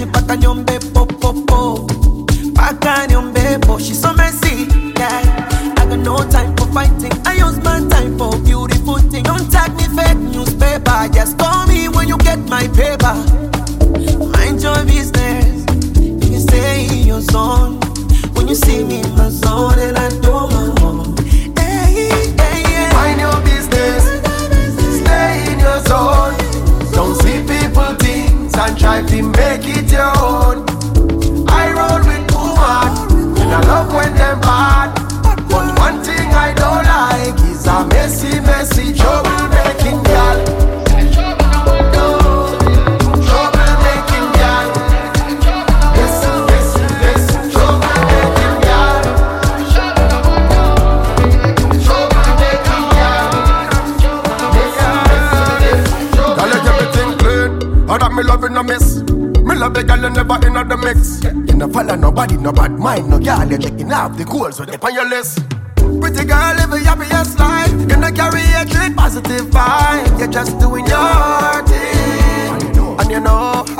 energy back on your po po po. Back on your po. She's so messy, yeah. I got no time for fighting. I use my time for beautiful things. Don't tag me fake newspaper. Just call me when you get my paper. Mind your business. You can stay in your zone. When you see me in my zone, and I do my own. Hey, hey, hey. Mind your business. Stay in your zone. Don't see people things and try to make it your own. I roll with woman, and I love when them bad. But one thing I don't like is a messy, messy trouble-making girl. Trouble-making girl. Listen, listen, listen. Trouble-making girl. Trouble-making girl. Listen, listen, listen. Girl, you everything clean. All that me love in a mess. Me love the girl you never in the mix. You no follow nobody, no bad mind, no girl. You taking off the cool, so they on your list. Pretty girl, live a happiest life. You no carry a clean positive vibe. You're just doing your thing, and you know